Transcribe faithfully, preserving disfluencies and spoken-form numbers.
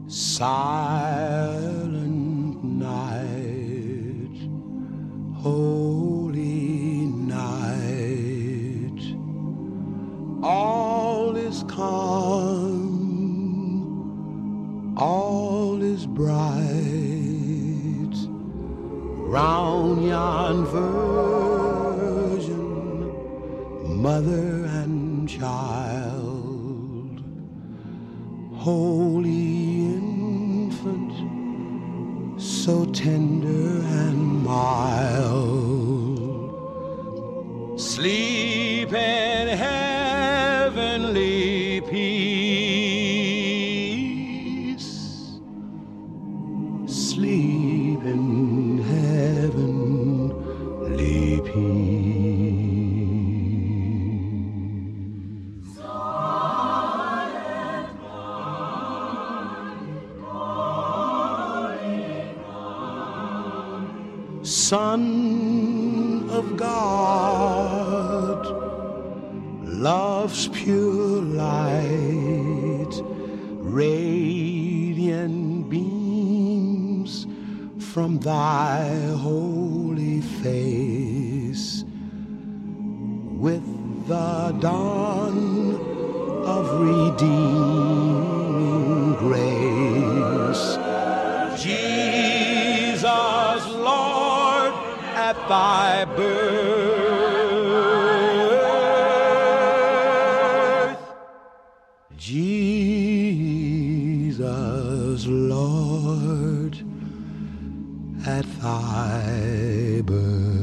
Silent night, holy night, all is calm, all is bright, round yon virgin, mother and child, holy infant, so tender and mild, sleep in heavenly peace, sleep in heavenly peace. Son of God, love's pure light, radiant beams from thy holy face. With the dawn of redeeming grace, Jesus, Lord, at thy birth, Jesus, Lord, at thy birth.